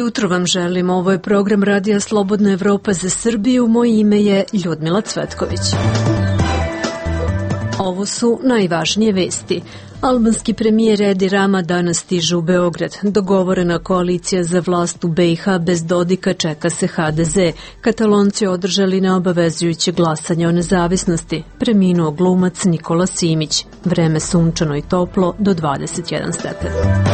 jutro vam želim. Ovo je program Radija Slobodna Evropa za Srbiju. Moje ime je Ljudmila Cvetković. Ovo su najvažnije vesti. Albanski premijer Edi Rama danas stiže u Beograd. Dogovorena koalicija za vlast u BiH bez Dodika čeka se HDZ. Katalonci održali neobavezujuće glasanje o nezavisnosti. Preminuo glumac Nikola Simić. Vreme sunčano i toplo do 21 stepen.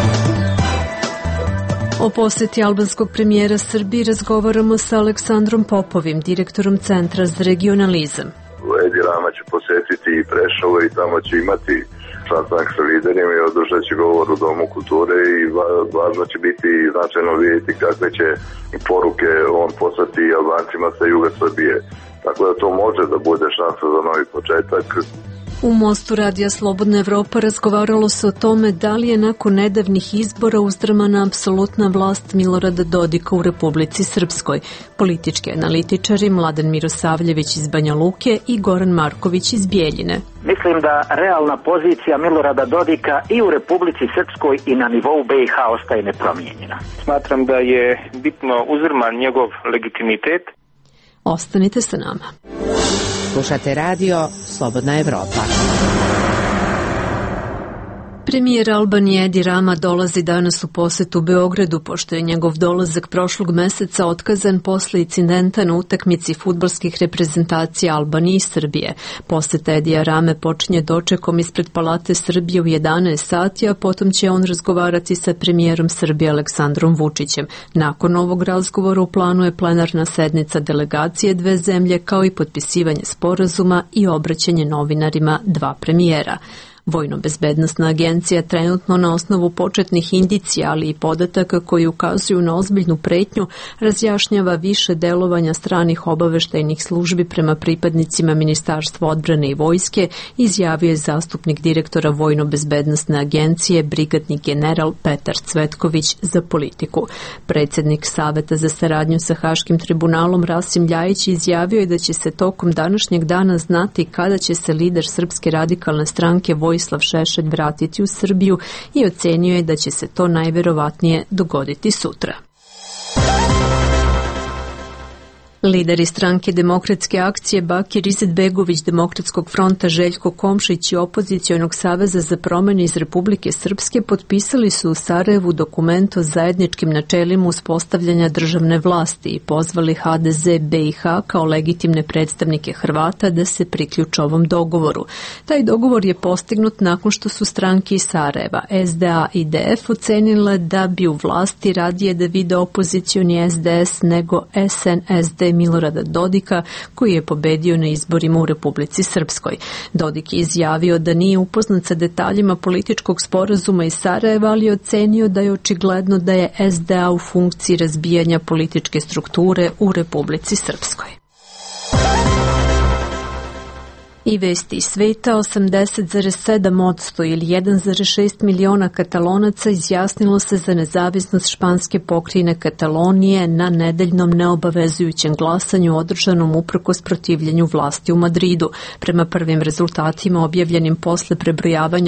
O poseti albanskog premijera Srbiji razgovaramo sa Aleksandrom Popovim, direktorom Centra za regionalizam. Edi Rama će posetiti i Prešovo i tamo će imati sastanak sa liderima i održat će govor u Domu kulture i važno će biti značajno vidjeti kakve će poruke on poslati Albancima sa juga Srbije. Tako da to može da bude šansa za novi početak. U Mostu Radija Slobodna Evropa razgovaralo se o tome da li je nakon nedavnih izbora uzdrmana apsolutna vlast Milorada Dodika u Republici Srpskoj. Politički analitičari Mladen Mirosavljević iz Banja Luke i Goran Marković iz Bijeljine. Mislim da realna pozicija Milorada Dodika i u Republici Srpskoj i na nivou BiH ostaje nepromijenjena. Smatram da je bitno uzdrman njegov legitimitet. Ostanite sa nama. Slušate radio Slobodna Evropa. Premijer Albanije Edi Rama dolazi danas u posetu Beogradu, pošto je njegov dolazak prošlog meseca otkazan posle incidenta na utakmici fudbalskih reprezentacija Albanije i Srbije. Poseta Edija Rame počinje dočekom ispred Palate Srbije u 11 sati, a potom će on razgovarati sa premijerom Srbije Aleksandrom Vučićem. Nakon ovog razgovora u planu je plenarna sednica delegacije dve zemlje, kao i potpisivanje sporazuma i obraćanje novinarima dva premijera. Vojno-bezbednosna agencija trenutno na osnovu početnih indicija, ali i podataka koji ukazuju na ozbiljnu pretnju, razjašnjava više delovanja stranih obaveštajnih službi prema pripadnicima Ministarstva odbrane i vojske, izjavio je zastupnik direktora Vojno-bezbednosne agencije, brigadni general Petar Cvetković za Politiku. Predsjednik Saveta za saradnju sa Haškim tribunalom Rasim Ljajić izjavio je da će se tokom današnjeg dana znati kada će se lider Srpske radikalne stranke Vojislav Šešelj vratiti u Srbiju i ocenio je da će se to najverovatnije dogoditi sutra. Lideri stranke Demokratske akcije Bakir Izetbegović, Demokratskog fronta Željko Komšić i Opozicionog saveza za promjene iz Republike Srpske potpisali su u Sarajevu dokument o zajedničkim načelima uspostavljanja državne vlasti i pozvali HDZ BiH kao legitimne predstavnike Hrvata da se priključe ovom dogovoru. Taj dogovor je postignut nakon što su stranke iz Sarajeva, SDA i DF, ocenile da bi u vlasti radije da vide opozicioni SDS nego SNSD Milorada Dodika, koji je pobedio na izborima u Republici Srpskoj. Dodik je izjavio da nije upoznat sa detaljima političkog sporazuma iz Sarajeva, ali je ocenio da je očigledno da je SDA u funkciji razbijanja političke strukture u Republici Srpskoj. I vesti iz sveta, 80,7% ili 1,6 miliona Katalonaca izjasnilo se za nezavisnost španske pokrajine Katalonije na nedeljnom neobavezujućem glasanju održanom uprkos protivljenju vlasti u Madridu. Prema prvim rezultatima objavljenim posle prebrojavanja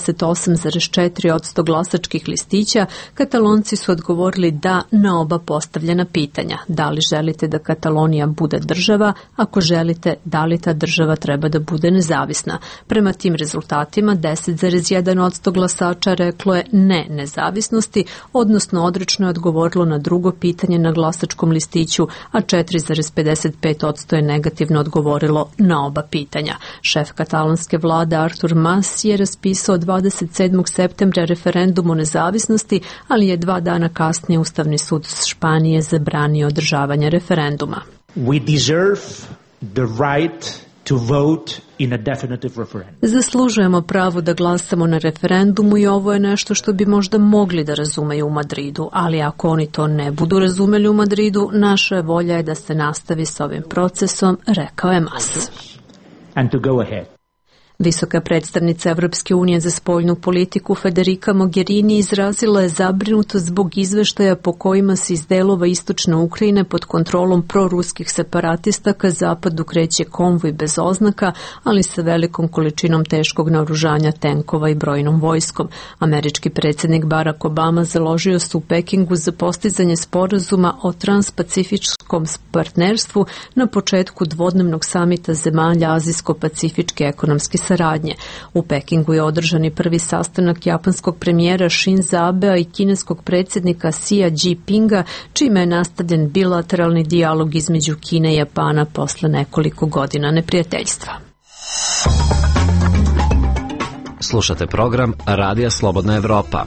88,4% glasačkih listića, Katalonci su odgovorili da na oba postavljena pitanja. Da li želite da Katalonija bude država? Ako želite, da li ta država treba da bude nezavisna? Prema tim rezultatima 10,1% glasača reklo je ne nezavisnosti, odnosno odrečno je odgovorilo na drugo pitanje na glasačkom listiću, a 4,55% je negativno odgovorilo na oba pitanja. Šef katalonske vlade Artur Mas je raspisao 27. septembra referendum o nezavisnosti, ali je 2 dana kasnije Ustavni sud Španije zabranio održavanje referenduma. We deserve the right to vote in a definitive referendum. Zaslužujemo pravo da glasamo na referendumu i ovo je nešto što bi možda mogli da razumeju u Madridu, ali ako oni to ne budu razumeli u Madridu, naša volja je da se nastavi s ovim procesom, rekao je Mas. And to go ahead. Visoka predstavnica Evropske unije za spoljnu politiku Federica Mogherini izrazila je zabrinutost zbog izveštaja po kojima se iz delova istočne Ukrajine pod kontrolom proruskih separatista ka zapadu kreće konvoj bez oznaka, ali sa velikom količinom teškog naoružanja, tenkova i brojnom vojskom. Američki predsjednik Barack Obama založio se u Pekingu za postizanje sporazuma o transpacifičkom partnerstvu na početku dvodnevnog samita zemalja Azijsko-pacifičke ekonomske saradnje. U Pekingu je održan i prvi sastanak japanskog premijera Shinza Abea i kineskog predsjednika Xi Jinpinga, čime je nastavljen bilateralni dijalog između Kine i Japana posle nekoliko godina neprijateljstva. Slušate program Radija Slobodna Evropa.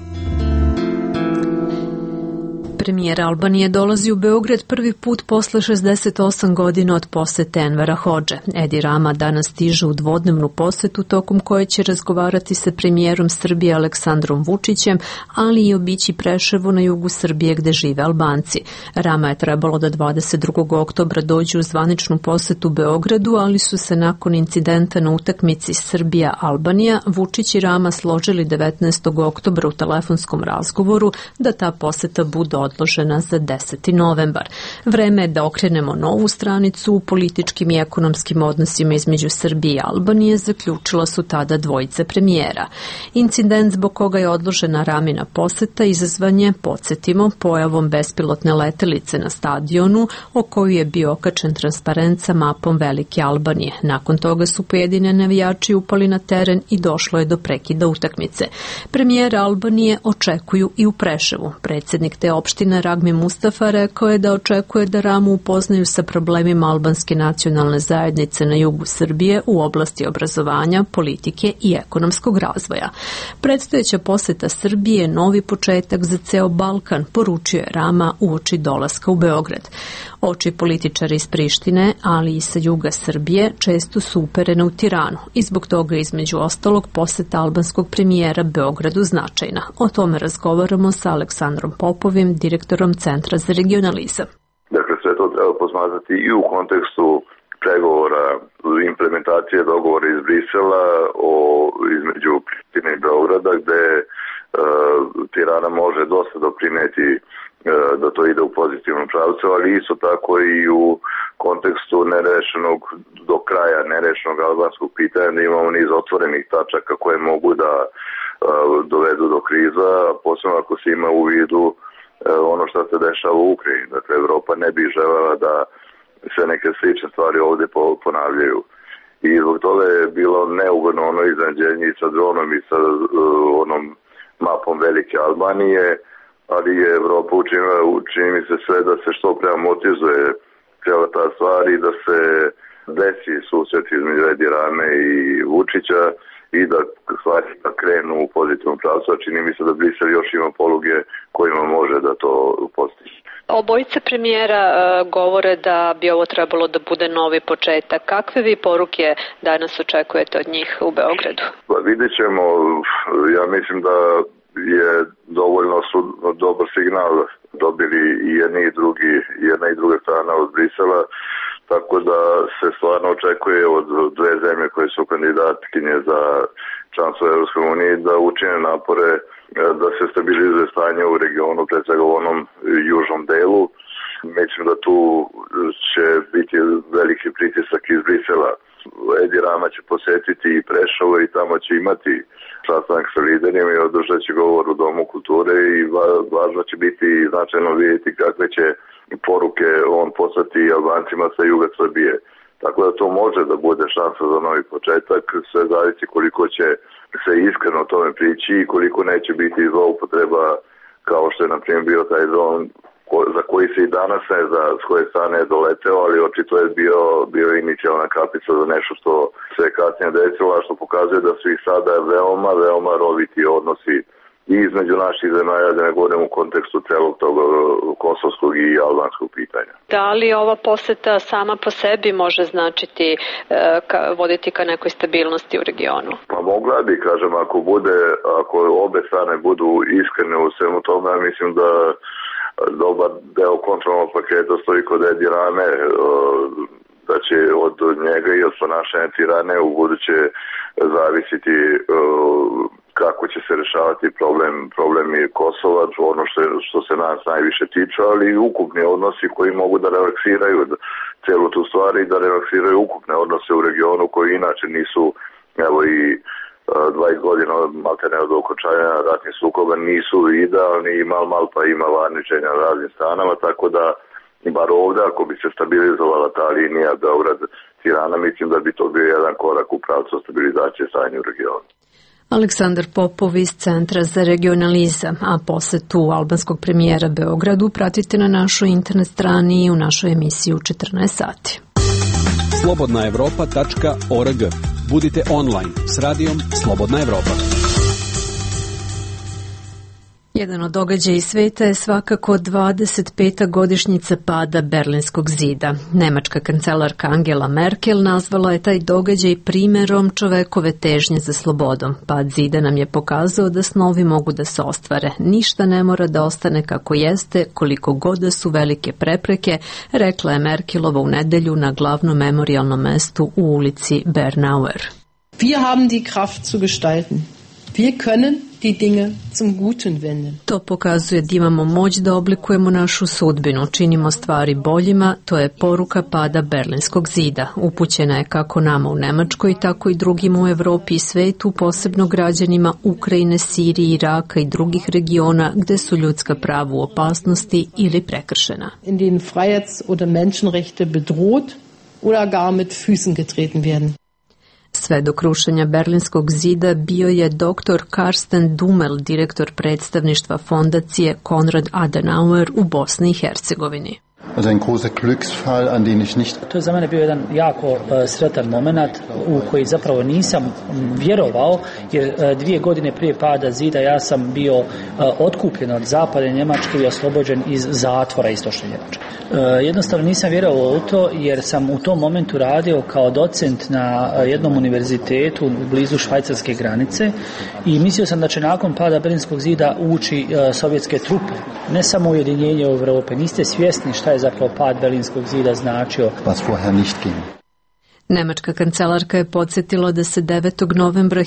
Premijer Albanije dolazi u Beograd prvi put posle 68 godina od posete Envera Hodže. Edi Rama danas stiže u dvodnevnu posetu tokom koje će razgovarati sa premijerom Srbije Aleksandrom Vučićem, ali i obići Preševo na jugu Srbije gde žive Albanci. Rama je trebalo da 22. oktobra dođe u zvaničnu posetu Beogradu, ali su se nakon incidenta na utakmici Srbija-Albanija Vučić i Rama složili 19. oktobra u telefonskom razgovoru da ta poseta bude odložena za 10. novembar. Vreme je da okrenemo novu stranicu u političkim i ekonomskim odnosima između Srbije i Albanije, zaključila su tada dvojica premijera. Incident zbog koga je odložena Ramina poseta izazvan je, podsjetimo, pojavom bespilotne letelice na stadionu o koju je bio okačen transparent sa mapom Velike Albanije. Nakon toga su pojedine navijači upali na teren i došlo je do prekida utakmice. Premijera Albanije očekuju i u Preševu. Predsjednik te opštine Ragmi Mustafa rekao je da očekuje da Ramu upoznaju sa problemima albanske nacionalne zajednice na jugu Srbije u oblasti obrazovanja, politike i ekonomskog razvoja. Predstojeća poseta Srbije je novi početak za ceo Balkan, poručio je Rama uoči dolaska u Beograd. Oči političari iz Prištine, ali i sa juga Srbije, često su uperene u Tiranu i zbog toga između ostalog poseta albanskog premijera Beogradu značajna. O tome razgovaramo sa Aleksandrom Popovim, direktorom Centra za regionalizam. Dakle, sve to treba posmatrati i u kontekstu pregovora, implementacije dogovora iz Brisela između Prištine i Beograda, gde Tirana može dosta doprineti da to ide u pozitivnom pravcu, ali isto tako i u kontekstu do kraja nerešenog albanskog pitanja, da imamo niz otvorenih tačaka koje mogu da dovedu do kriza, posebno ako se ima u vidu ono što se dešava u Ukrajini. Dakle, Evropa ne bi želela da se neke slične stvari ovdje ponavljaju. I zbog toga je bilo neugodno ono iznenađenje i sa dronom i sa onom mapom Velike Albanije, ali je Evropa učini mi se sve da se što pre amortizuje cijela ta stvar i da se desi susret između Edi Rame i Vučića i da stvari krenu u pozitivnom pravcu, a čini mi se da Brisel još ima poluge kojima može da to postiže. Obojice premijera govore da bi ovo trebalo da bude novi početak. Kakve vi poruke danas očekujete od njih u Beogradu? Pa vidjet ćemo. Ja mislim da je dovoljno dobar signal dobili i jedna i druga strana od Brisela, tako da se stvarno očekuje od dve zemlje koje su kandidatkinje za članstvo Evropske unije da učine napore da se stabilizuje stanje u regionu, pred svega u onom južnom delu. Mislim da tu će biti veliki pritisak iz Brisela. Edi Rama će posetiti i Preševo i tamo će imati sastanak sa liderima i održat će govor u Domu kulture i važno će biti značajno vidjeti kakve će poruke on poslati Albancima sa juga Srbije. Tako da to može da bude šansa za novi početak, sve zavisi koliko će se iskreno o tome prići i koliko neće biti zloupotreba kao što je na primjer bio taj dron za koji se i danas ne zna s koje strane je doleteo, ali očito je bio inicijalna kapica za nešto što se kasnije desilo, a što pokazuje da su i sada veoma roviti odnosi i između naših zemalja, da ne govorim u kontekstu celog tog kosovskog i albanskog pitanja. Da li ova poseta sama po sebi može značiti voditi ka nekoj stabilnosti u regionu? Pa mogla bi, kažem, ako obe strane budu iskrene u svemu tome, ja mislim da dobar deo kontrolnog paketa stoji kod Edi Rame, da će od njega i od ponašanja Tirane u buduće zavisiti kako će se rešavati problem je Kosova, ono što se nas najviše tiče, ali i ukupni odnosi koji mogu da relaksiraju celu tu stvar i da relaksiraju ukupne odnose u regionu koji inače nisu, evo i 20 godina maltene od okončanja ratnih sukoba nisu idealni, mal pa ima varničenja na raznim stranama, tako da bar ovdje ako bi se stabilizovala ta linija Beograd-Tirana, mislim da bi to bio jedan korak u pravcu stabilizacije stanja u regionu. Aleksandar Popov iz Centra za regionalizam, a posetu albanskog premijera Beogradu pratite na našoj internet strani i u našoj emisiji u 14 sati. slobodnaevropa.org. Budite online s radijom Slobodna Evropa. Jedan od događaja iz sveta je svakako 25. godišnjica pada Berlinskog zida. Nemačka kancelarka Angela Merkel nazvala je taj događaj primjerom čovekove težnje za slobodom. Pad zida nam je pokazao da snovi mogu da se ostvare. Ništa ne mora da ostane kako jeste, koliko god da su velike prepreke, rekla je Merkelova u nedelju na glavnom memorijalnom mestu u ulici Bernauer. Wir haben die Kraft zu gestalten. Wir können die Dinge zum Guten wenden. To pokazuje da imamo moć da oblikujemo našu sudbinu, činimo stvari boljima, to je poruka pada Berlinskog zida. Upućena je kako nama u Nemačkoj, tako i drugima u Evropi i svetu, posebno građanima Ukrajine, Sirije, Iraka i drugih regiona gde su ljudska prava u opasnosti ili prekršena. In denen Freiheits- oder Menschenrechte bedroht oder gar mit Füßen getreten werden. Sve do krušenja Berlinskog zida bio je dr. Karsten Dummel, direktor predstavništva fondacije Konrad Adenauer u Bosni i Hercegovini. Also ein großer Glücksfall, an den ich nicht... To je za mene bio jedan jako sretan moment u koji zapravo nisam vjerovao, jer 2 godine prije pada zida ja sam bio otkupljen od zapadne Njemačke i oslobođen iz zatvora istočne Njemačke. Jednostavno nisam vjerovao u to jer sam u tom momentu radio kao docent na jednom univerzitetu blizu švajcarske granice i mislio sam da će nakon pada Berlinskog zida ući sovjetske trupe. Ne samo ujedinjenje u Europe, niste svjesni šta je zapravo pad Berlinskog zida značio. Was vorher nicht ging. Nemačka kancelarka je podsjetila da se 9. novembra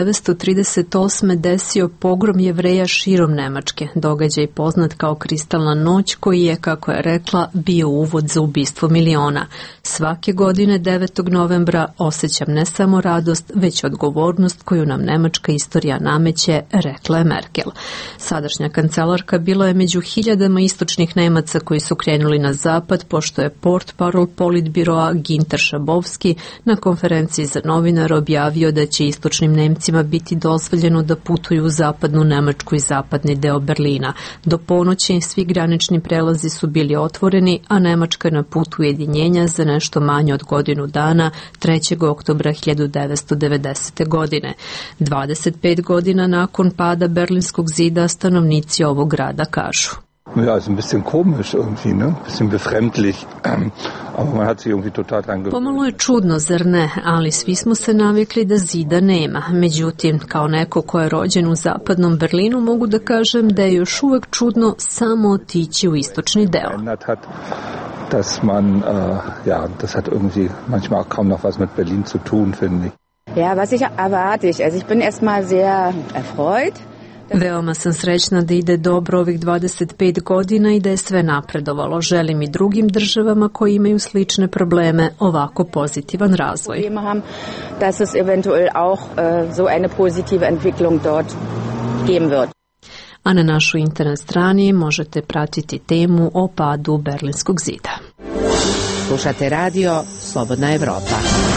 1938. desio pogrom Jevreja širom Nemačke, događaj poznat kao Kristalna noć koji je, kako je rekla, bio uvod za ubistvo miliona. Svake godine 9. novembra osjećam ne samo radost, već odgovornost koju nam nemačka istorija nameće, rekla je Merkel. Sadašnja kancelarka bila je među hiljadama istočnih Nemaca koji su krenuli na zapad, pošto je portparol Politbiroa Ginter Schabowski na konferenciji za novinare objavio da će istočnim Nemcima biti dozvoljeno da putuju u zapadnu Nemačku i zapadni deo Berlina. Do ponoći svi granični prelazi su bili otvoreni, a Nemačka na putu ujedinjenja za nešto manje od godinu dana, 3. oktobra 1990. godine. 25 godina nakon pada Berlinskog zida stanovnici ovog grada kažu. Ja, ist ein bisschen komisch irgendwie, ne? Ein bisschen befremdlich. Aber man hat sich irgendwie total dran gewöhnt. Pomalo je čudno, zar ne? Ali svi smo se navikli da zida nema. Međutim, kao neko ko je rođen u zapadnom Berlinu, mogu da kažem da je još uvek čudno samo otići u istočni deo. Dass man, das hat irgendwie manchmal auch kaum noch was mit Berlin zu tun, finde ich. Ja, was ich erwarte, also ich bin erstmal sehr erfreut. Veoma sam srećna da ide dobro ovih 25 godina i da je sve napredovalo. Želim i drugim državama koji imaju slične probleme ovako pozitivan razvoj. Dass es eventuell auch so eine positive Entwicklung dort geben wird. A na našoj internet strani možete pratiti temu o padu Berlinskog zida. Slušate radio Slobodna Evropa.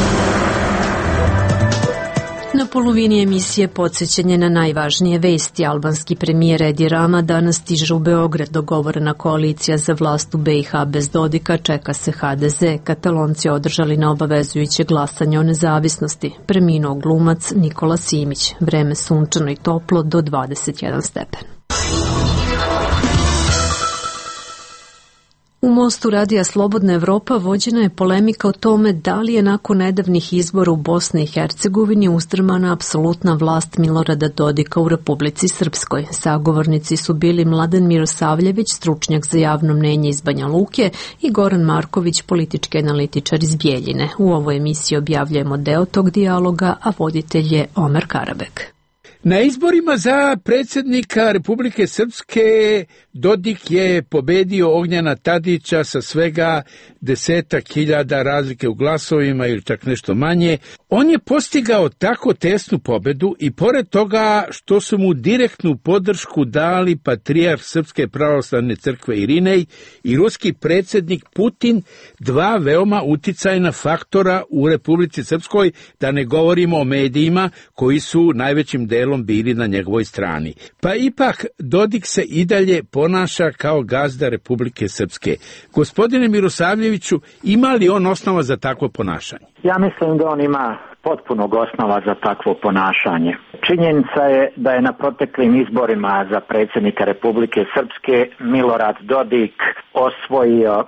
Na polovini emisije podsjećanje na najvažnije vesti. Albanski premijer Edi Rama danas stiže u Beograd. Dogovorena koalicija za vlast u BiH bez Dodika, čeka se HDZ. Katalonci održali na obavezujuće glasanje o nezavisnosti. Preminuo glumac Nikola Simić. Vreme sunčano i toplo do 21 stepen. U Mostu radija Slobodna Evropa vođena je polemika o tome da li je nakon nedavnih izbora u Bosni i Hercegovini uzdrmana apsolutna vlast Milorada Dodika u Republici Srpskoj. Sagovornici su bili Mladen Mirosavljević, stručnjak za javno mnenje iz Banja Luke, i Goran Marković, politički analitičar iz Bijeljine. U ovoj emisiji objavljujemo deo tog dijaloga, a voditelj je Omer Karabek. Na izborima za predsjednika Republike Srpske Dodik je pobedio Ognjena Tadića sa svega 10.000 razlike u glasovima ili čak nešto manje. On je postigao tako tesnu pobedu i pored toga što su mu direktnu podršku dali patrijarh Srpske pravoslavne crkve Irinej i ruski predsjednik Putin, dva veoma uticajna faktora u Republici Srpskoj, da ne govorimo o medijima koji su najvećim delom bili na njegovoj strani. Pa ipak Dodik se i dalje ponaša kao gazda Republike Srpske. Gospodine Mirosavljeviću, ima li on osnova za takvo ponašanje? Ja mislim da on ima potpunog osnova za takvo ponašanje. Činjenica je da je na proteklim izborima za predsjednika Republike Srpske Milorad Dodik osvojio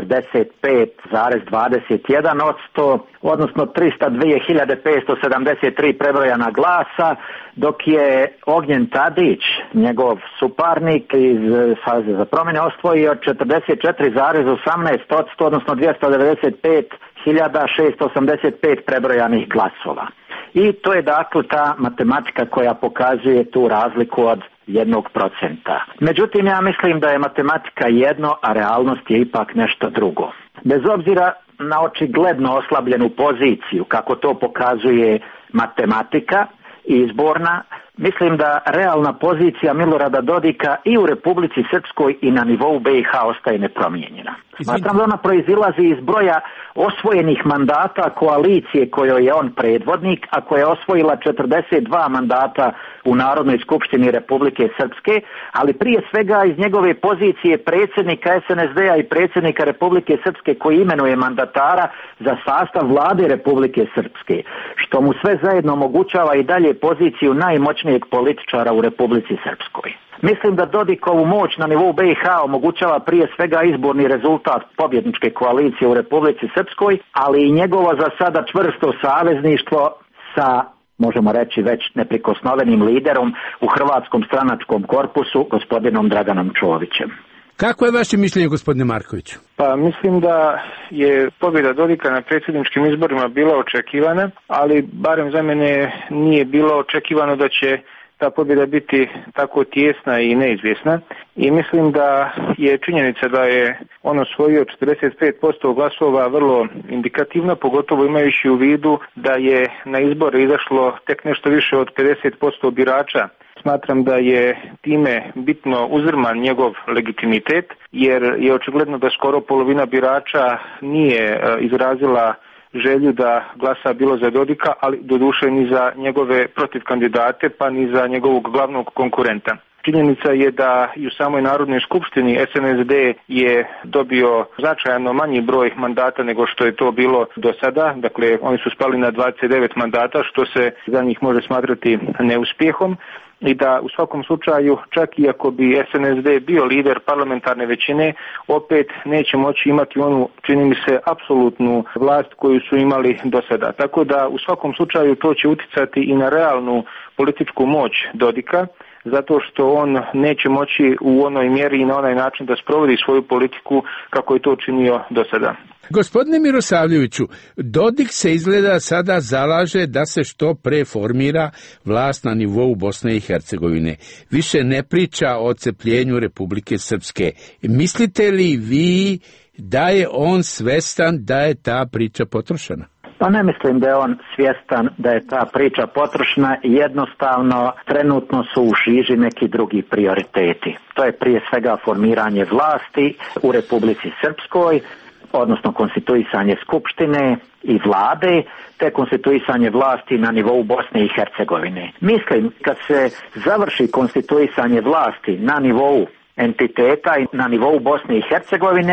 45,21%, odnosno 302.573 prebrojana glasa, dok je Ognjen Tadić, njegov suparnik iz Saveza za promjene, osvojio 44,18%, odnosno 295.685 prebrojanih glasova. I to je dakle ta matematika koja pokazuje tu razliku od 1%. Međutim, ja mislim da je matematika jedno, a realnost je ipak nešto drugo. Bez obzira na očigledno oslabljenu poziciju, kako to pokazuje matematika izborna, mislim da realna pozicija Milorada Dodika i u Republici Srpskoj i na nivou BiH ostaje nepromijenjena. Smatram da ona proizilazi iz broja osvojenih mandata koalicije kojoj je on predvodnik, a koja je osvojila 42 mandata u Narodnoj skupštini Republike Srpske, ali prije svega iz njegove pozicije predsjednika SNSD-a i predsjednika Republike Srpske koji imenuje mandatara za sastav vlade Republike Srpske, što mu sve zajedno omogućava i dalje poziciju najmoćnijeg političara u Republici Srpskoj. Mislim da Dodikovu moć na nivou BiH omogućava prije svega izborni rezultat pobjedničke koalicije u Republici Srpskoj, ali i njegovo za sada čvrsto savezništvo sa, možemo reći, već neprikosnovenim liderom u hrvatskom stranačkom korpusu, gospodinom Draganom Čovićem. Kako je vaše mišljenje, gospodine Markoviću? Pa mislim da je pobjeda Dodika na predsjedničkim izborima bila očekivana, ali barem za mene nije bilo očekivano da će ta pobjeda biti tako tijesna i neizvjesna. I mislim da je činjenica da je on osvojio 45% glasova vrlo indikativna, pogotovo imajući u vidu da je na izbore izašlo tek nešto više od 50% birača. Smatram da je time bitno uzdrman njegov legitimitet, jer je očigledno da skoro polovina birača nije izrazila želju da glasa bilo za Dodika, ali doduše ni za njegove protivkandidate, pa ni za njegovog glavnog konkurenta. Činjenica je da i u samoj Narodnoj skupštini SNSD je dobio značajno manji broj mandata nego što je to bilo do sada. Dakle, oni su spali na 29 mandata, što se za njih može smatrati neuspjehom. I da u svakom slučaju, čak i ako bi SNSD bio lider parlamentarne većine, opet neće moći imati onu, čini mi se, apsolutnu vlast koju su imali do sada. Tako da u svakom slučaju to će uticati i na realnu političku moć Dodika, zato što on neće moći u onoj mjeri i na onaj način da sprovodi svoju politiku kako je to činio do sada. Gospodine Mirosavljeviću, Dodik se izgleda sada zalaže da se što pre formira vlast na nivou Bosne i Hercegovine. Više ne priča o odcepljenju Republike Srpske. Mislite li vi da je on svestan da je ta priča potrošena? Pa ne mislim da je on svjestan da je ta priča potrošena, jednostavno trenutno su u žiži neki drugi prioriteti. To je prije svega formiranje vlasti u Republici Srpskoj, odnosno konstituisanje skupštine i vlade, te konstituisanje vlasti na nivou Bosne i Hercegovine. Mislim, kad se završi konstituisanje vlasti na nivou entiteta i na nivou Bosne i Hercegovine,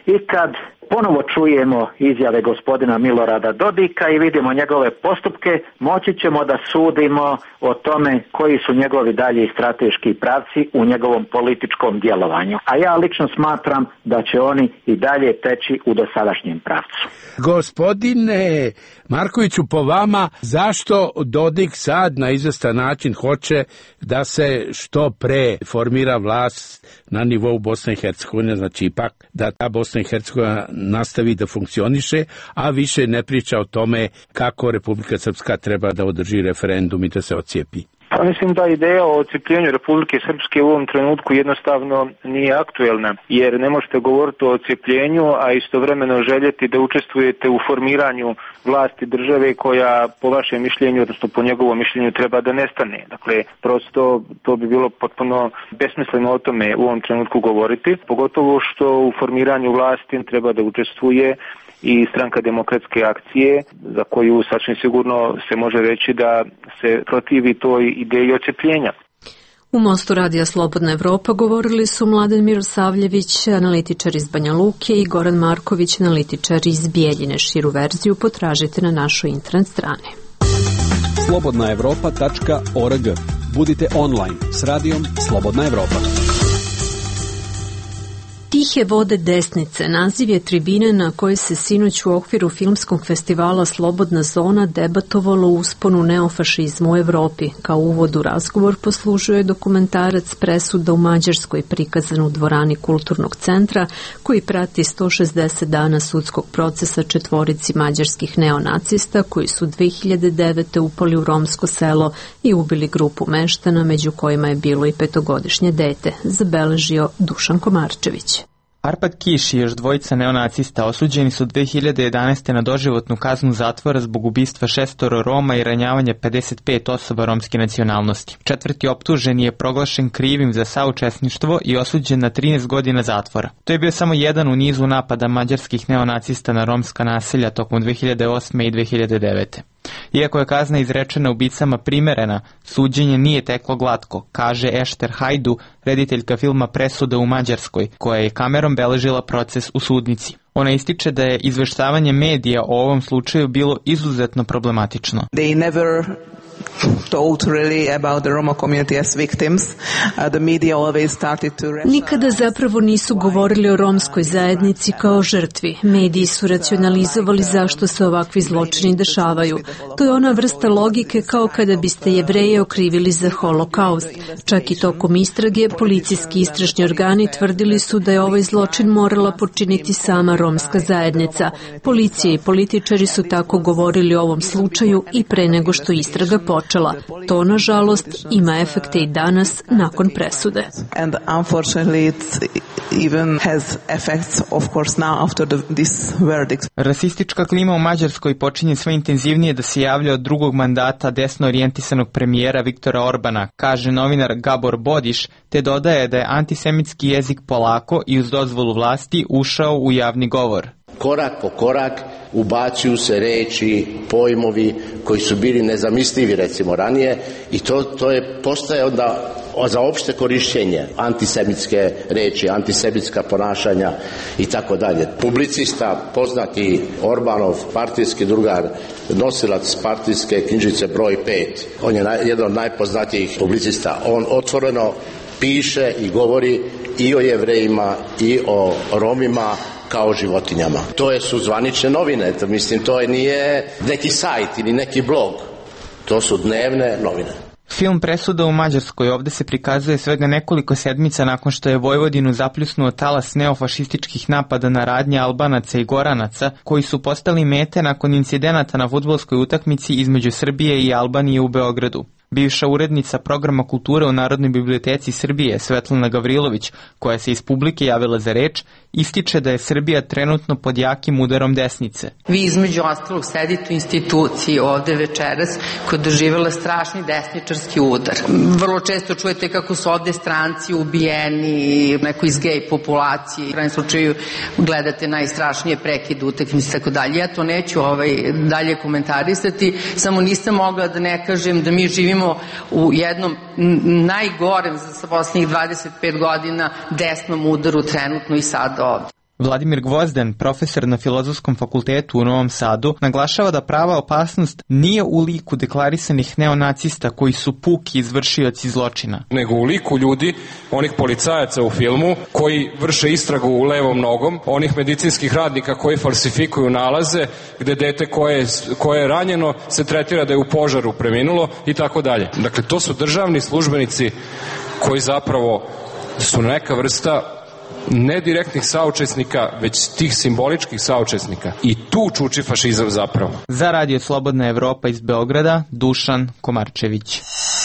i kad ponovo čujemo izjave gospodina Milorada Dodika i vidimo njegove postupke, moći ćemo da sudimo o tome koji su njegovi dalji strateški pravci u njegovom političkom djelovanju. A ja lično smatram da će oni i dalje teći u dosadašnjem pravcu. Gospodine Markoviću, po vama, zašto Dodik sad na izvestan način hoće da se što pre formira vlast na nivou Bosne i Hercegovine, znači ipak da ta Bosna i Hercegovina nastavi da funkcioniše, a više ne priča o tome kako Republika Srpska treba da održi referendum i da se ocijepi? Pa mislim da ideja o ocijepljenju Republike Srpske u ovom trenutku jednostavno nije aktuelna, jer ne možete govoriti o ocijepljenju, a istovremeno željeti da učestvujete u formiranju vlasti države koja po vašem mišljenju, odnosno po njegovom mišljenju, treba da nestane. Dakle, prosto to bi bilo potpuno besmisleno o tome u ovom trenutku govoriti, pogotovo što u formiranju vlasti treba da učestvuje i Stranka demokratske akcije, za koju sasvim sigurno se može reći da se protivi toj ideji ocijepljenja. U Mostu Radija Slobodna Evropa govorili su Mladen Mirosavljević, analitičar iz Banja Luke, i Goran Marković, analitičar iz Bijeljine. Širu verziju potražite na našoj internet strani. slobodnaevropa.org. Budite online s radijom Slobodna Evropa. Tihe vode desnice naziv je tribine na kojoj se sinoć u okviru filmskog festivala Slobodna zona debatovalo o usponu neofašizmu u Evropi. Kao uvod u razgovor poslužio je dokumentarac Presuda u Mađarskoj, prikazan u dvorani Kulturnog centra, koji prati 160 dana sudskog procesa četvorici mađarskih neonacista koji su 2009. upali u romsko selo i ubili grupu meštana, među kojima je bilo i 5-godišnje dete, zabeležio Dušan Komarčević. Arpad Kiš i još dvojica neonacista osuđeni su 2011. na doživotnu kaznu zatvora zbog ubistva 6 Roma i ranjavanja 55 osoba romske nacionalnosti. Četvrti optuženi je proglašen krivim za saučesništvo i osuđen na 13 godina zatvora. To je bio samo jedan u nizu napada mađarskih neonacista na romska naselja tokom 2008. i 2009. Iako je kazna izrečena ubicama primerena, suđenje nije teklo glatko, kaže Ešter Hajdu, rediteljka filma Presuda u Mađarskoj, koja je kamerom beležila proces u sudnici. Ona ističe da je izveštavanje medija o ovom slučaju bilo izuzetno problematično. They never told really about the Roma community as victims. The media always started to... Nikada zapravo nisu govorili o romskoj zajednici kao žrtvi. Mediji su racionalizovali zašto se ovakvi zločini dešavaju. To je ona vrsta logike kao kada biste Jevreje okrivili za holokaust. Čak i tokom istrage, policijski istražni organi tvrdili su da je ovaj zločin morala počiniti sama romska zajednica. Policija i političari su tako govorili o ovom slučaju i pre nego što istraga počela. To, nažalost, ima efekte i danas nakon presude. And unfortunately it even has effects of course now after this verdict. Rasistička klima u Mađarskoj počinje sve intenzivnije da se javlja od drugog mandata desno orijentisanog premijera Viktora Orbana, kaže novinar Gabor Bodiš, te dodaje da je antisemitski jezik polako i uz dozvolu vlasti ušao u javni govor. Korak po korak ubacuju se reči, pojmovi koji su bili nezamislivi recimo ranije i to je postaje onda za opšte korišćenje antisemitske reči, antisemitska ponašanja i tako dalje. Publicista, poznati Orbanov partijski drugar, nosilac partijske knjižice broj 5. On je jedan od najpoznatijih publicista. On otvoreno piše i govori i o Jevrejima i o Romima kao životinjama. To su zvanične novine, mislim, to nije neki sajt ili neki blog. To su dnevne novine. Film Presuda u Mađarskoj ovde se prikazuje svega nekoliko sedmica nakon što je Vojvodinu zapljusnuo talas neofašističkih napada na radnje Albanaca i Goranaca, koji su postali mete nakon incidenata na fudbalskoj utakmici između Srbije i Albanije u Beogradu. Bivša urednica programa kulture u Narodnoj biblioteci Srbije, Svetlana Gavrilović, koja se iz publike javila za reč, ističe da je Srbija trenutno pod jakim udarom desnice. Vi između ostalog sedite u instituciji ovde večeras koja je doživjela strašni desničarski udar. Vrlo često čujete kako su ovde stranci ubijeni, neko iz gej populacije. U krajnjem slučaju gledate najstrašnije prekide utakmice i tako dalje. Ja to neću dalje komentarisati, samo nisam mogla da ne kažem da mi živimo u jednom najgorem za poslednjih 25 godina desnom udaru trenutno i sada ovde. Vladimir Gvozden, profesor na Filozofskom fakultetu u Novom Sadu, naglašava da prava opasnost nije u liku deklarisanih neonacista koji su puki izvršioci zločina. Nego u liku ljudi, onih policajaca u filmu koji vrše istragu u levom nogom, onih medicinskih radnika koji falsifikuju nalaze, gde dete koje je ranjeno se tretira da je u požaru preminulo i tako dalje. Dakle, to su državni službenici koji zapravo su neka vrsta ne direktnih saučesnika, već tih simboličkih saučesnika. I tu čuči fašizam zapravo. Za Radio Slobodna Evropa iz Beograda, Dušan Komarčević.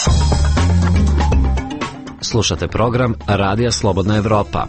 Slušate program Radija Slobodna Evropa.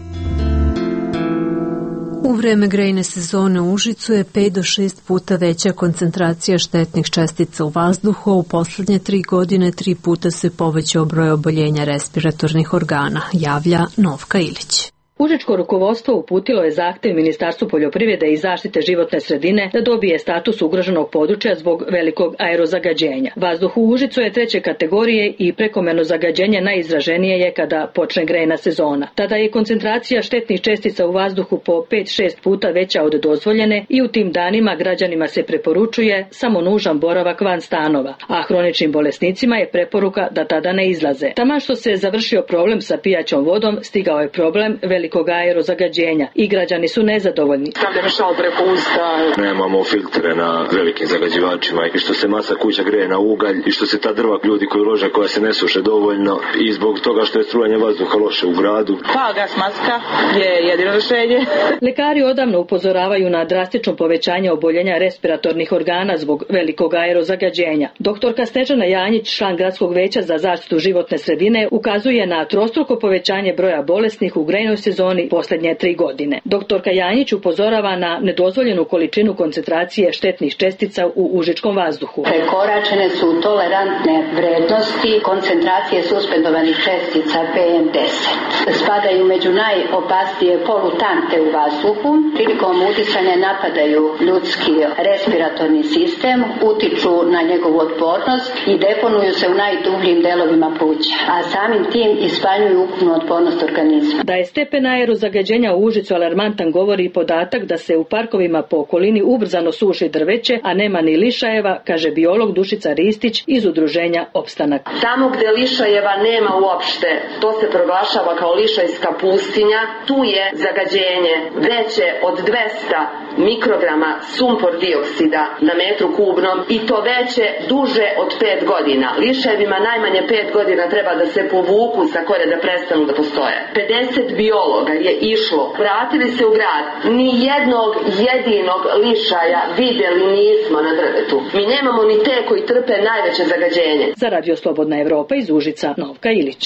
U vreme grejne sezone u Užicu je 5 do 6 puta veća koncentracija štetnih čestica u vazduhu, a u poslednje 3 godine 3 puta se povećao broj oboljenja respiratornih organa, javlja Novka Ilić. Užičko rukovodstvo uputilo je zahtev Ministarstvu poljoprivrede i zaštite životne sredine da dobije status ugroženog područja zbog velikog aerozagađenja. Vazduh u Užicu je 3. kategorije i prekomerno zagađenje najizraženije je kada počne grejna sezona. Tada je koncentracija štetnih čestica u vazduhu po 5-6 puta veća od dozvoljene i u tim danima građanima se preporučuje samo nužan boravak van stanova, a hroničnim bolesnicima je preporuka da tada ne izlaze. Taman što se završio problem sa pijaćom vodom, stigao je problem velikog aerozagađenja i građani su nezadovoljni. Stavljamo šal preko usta. Nemamo filtre na velikim zagađivačima i što se masa kuća greje na ugalj i što se ta drva ljudi koji lože koja se ne suše dovoljno i zbog toga što je strujanje vazduha loše u gradu. Pa gas maska je jedino rešenje. Lekari odavno upozoravaju na drastično povećanje oboljenja respiratornih organa zbog velikog aerozagađenja. Doktorka Snežana Janjić, član Gradskog veća za zaštitu životne sredine, ukazuje na trostruko povećanje broja bolesnih u grejnoj sezoni posljednje 3 godine. Doktorka Janjić upozorava na nedozvoljenu količinu koncentracije štetnih čestica u užičkom vazduhu. Prekoračene su tolerantne vrednosti koncentracije suspendovanih čestica PM10. Spadaju među najopasnije polutante u vazduhu. Prilikom udisanja napadaju ljudski respiratorni sistem, utiču na njegovu otpornost i deponuju se u najdubljim delovima pluća, a samim tim ispaljuju ukupnu otpornost organizma. Da je stepen aerozagađenja u Užicu alarmantan govori i podatak da se u parkovima po okolini ubrzano suši drveće, a nema ni lišajeva, kaže biolog Dušica Ristić iz udruženja Opstanak. Tamo gde lišajeva nema uopšte, to se proglašava kao lišajska pustinja, tu je zagađenje veće od 200 mikrograma sumpor dioksida na metru kubnom i to veće duže od 5 godina. Lišajevima najmanje 5 godina treba da se povuku sa kore da prestanu da postoje. 50 biologa je išlo, vratili se u grad, ni jednog jedinog lišaja videli nismo na drvetu. Mi nemamo ni te koji trpe najveće zagađenje. Za Radio Slobodna Evropa iz Užica, Novka Ilić.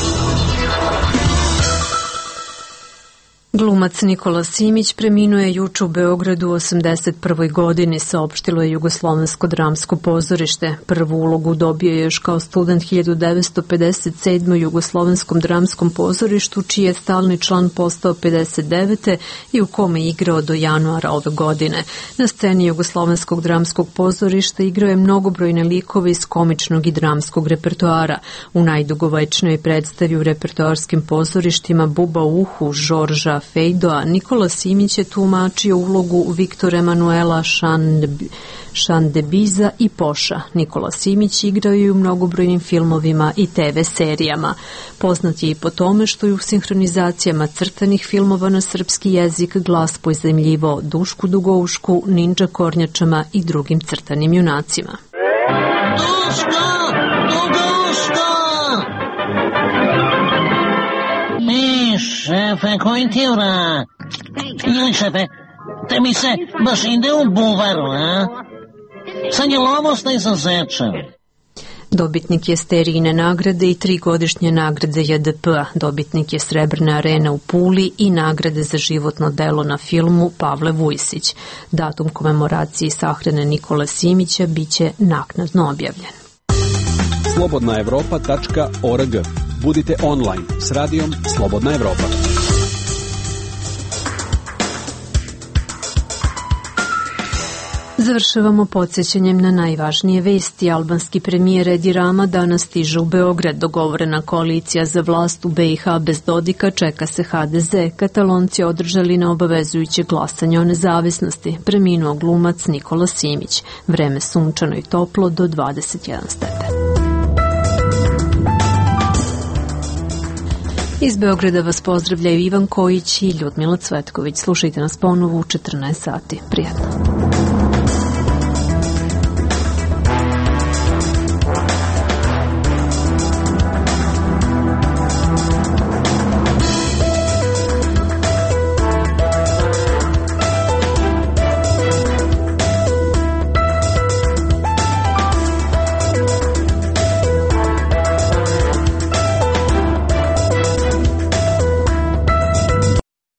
Glumac Nikola Simić preminuo je juče u Beogradu u 81. godini, saopštilo je Jugoslovensko dramsko pozorište. Prvu ulogu dobio je još kao student 1957. u Jugoslovenskom dramskom pozorištu, čiji je stalni član postao 59. i u kome je igrao do januara ove godine. Na sceni Jugoslovenskog dramskog pozorišta igrao je mnogobrojne likove iz komičnog i dramskog repertoara. U najdugovečnoj predstavi u repertoarskim pozorištima Buba u uhu, Žorža Fejdoa, Nikola Simić je tumačio ulogu Viktor Emanuela Šandebiza i Poša. Nikola Simić igrao je u mnogobrojnim filmovima i TV serijama. Poznat je i po tome što je u sinhronizacijama crtanih filmova na srpski jezik glas pozajmljivao Dušku Dugoušku, Ninja Kornjačama i drugim crtanim junacima. Duško! Duško! Šefe, koji ti vrat? Ili šefe, te mi se baš ide u buvaru, a? Sad je lovost izuzećan. Dobitnik je Sterijine nagrade i 3-godišnje nagrade JDP-a. Dobitnik je Srebrne arene u Puli i nagrade za životno delo na filmu Pavle Vujsić. Datum komemoracije sahrane Nikole Simića biće naknadno objavljen. slobodnaevropa.org. Budite online s radijom Slobodna Evropa. Završavamo podsjećanjem na najvažnije vesti. Albanski premijer Edi Rama danas stiže u Beograd. Dogovorena koalicija za vlast u BiH bez Dodika čeka se HDZ. Katalonci održali neobavezujuće glasanje o nezavisnosti. Preminuo glumac Nikola Simić. Vreme sunčano i toplo do 21 stepen. Iz Beograda vas pozdravljaju Ivan Kojić i Ljudmila Cvetković. Slušajte nas ponovo u 14 sati. Prijatno.